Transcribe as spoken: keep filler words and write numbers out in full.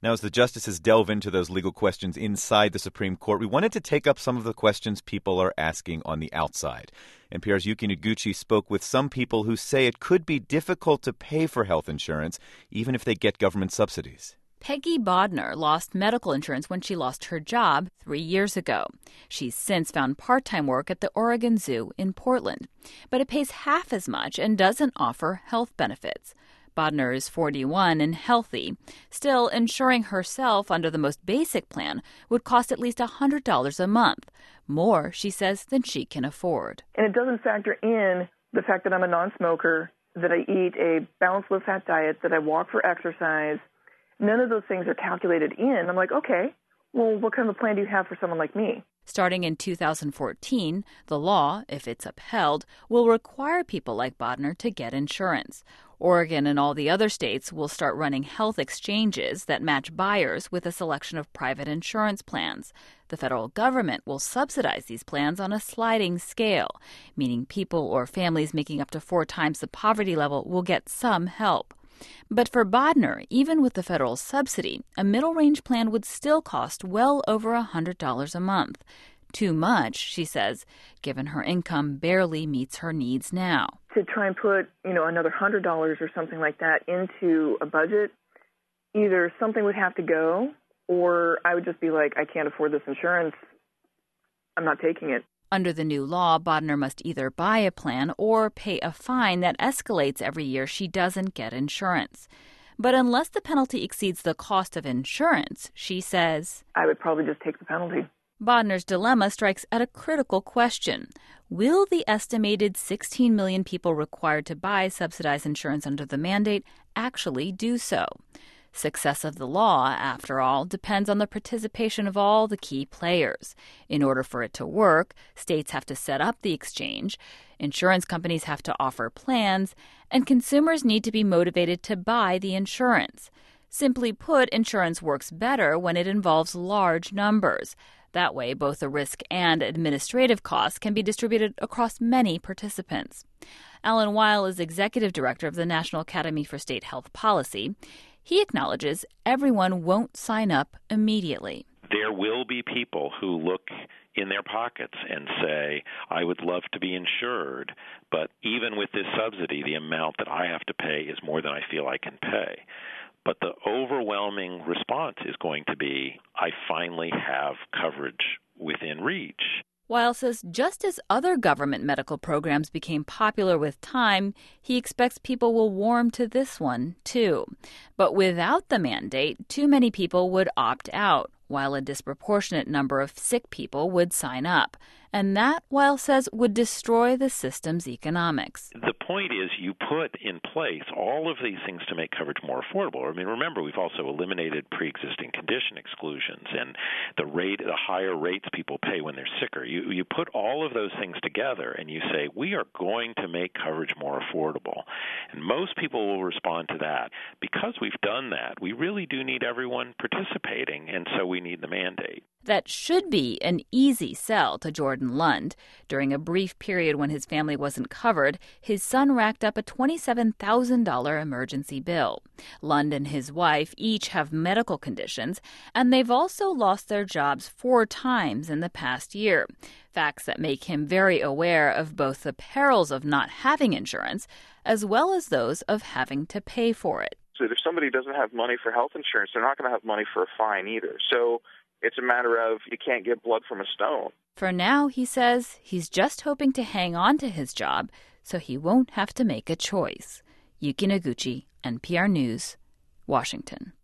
Now, as the justices delve into those legal questions inside the Supreme Court, we wanted to take up some of the questions people are asking on the outside. N P R's Yuki Noguchi spoke with some people who say it could be difficult to pay for health insurance, even if they get government subsidies. Peggy Bodner lost medical insurance when she lost her job three years ago. She's since found part-time work at the Oregon Zoo in Portland. But it pays half as much and doesn't offer health benefits. Bodner is forty-one and healthy. Still, insuring herself under the most basic plan would cost at least one hundred dollars a month, more, she says, than she can afford. And it doesn't factor in the fact that I'm a non-smoker, that I eat a balanced low-fat diet, that I walk for exercise. None of those things are calculated in. I'm like, okay, well, what kind of a plan do you have for someone like me? Starting in two thousand fourteen, the law, if it's upheld, will require people like Bodner to get insurance. Oregon and all the other states will start running health exchanges that match buyers with a selection of private insurance plans. The federal government will subsidize these plans on a sliding scale, meaning people or families making up to four times the poverty level will get some help. But for Bodner, even with the federal subsidy, a middle-range plan would still cost well over one hundred dollars a month. Too much, she says, given her income barely meets her needs now. To try and put, you know, another one hundred dollars or something like that into a budget, either something would have to go, or I would just be like, I can't afford this insurance. I'm not taking it. Under the new law, Bodner must either buy a plan or pay a fine that escalates every year she doesn't get insurance. But unless the penalty exceeds the cost of insurance, she says, I would probably just take the penalty. Bodner's dilemma strikes at a critical question. Will the estimated sixteen million people required to buy subsidized insurance under the mandate actually do so? Success of the law, after all, depends on the participation of all the key players. In order for it to work, states have to set up the exchange, insurance companies have to offer plans, and consumers need to be motivated to buy the insurance. Simply put, insurance works better when it involves large numbers. That way, both the risk and administrative costs can be distributed across many participants. Alan Weil is executive director of the National Academy for State Health Policy. He acknowledges everyone won't sign up immediately. There will be people who look in their pockets and say, I would love to be insured, but even with this subsidy, the amount that I have to pay is more than I feel I can pay. But the overwhelming response is going to be, I finally have coverage within reach. Weil says just as other government medical programs became popular with time, he expects people will warm to this one, too. But without the mandate, too many people would opt out, while a disproportionate number of sick people would sign up. And that, Weil says, would destroy the system's economics. The point is you put in place all of these things to make coverage more affordable. I mean, remember, we've also eliminated pre-existing condition exclusions and the rate, the higher rates people pay when they're sicker. You, you put all of those things together and you say, we are going to make coverage more affordable. And most people will respond to that. Because we've done that, we really do need everyone participating, and so we need the mandate. That should be an easy sell to Jordan Lund. During a brief period when his family wasn't covered, his son racked up a twenty-seven thousand dollars emergency bill. Lund and his wife each have medical conditions, and they've also lost their jobs four times in the past year. Facts that make him very aware of both the perils of not having insurance as well as those of having to pay for it. So if somebody doesn't have money for health insurance, they're not going to have money for a fine either. So it's a matter of you can't get blood from a stone. For now, he says, he's just hoping to hang on to his job so he won't have to make a choice. Yuki Noguchi, N P R News, Washington.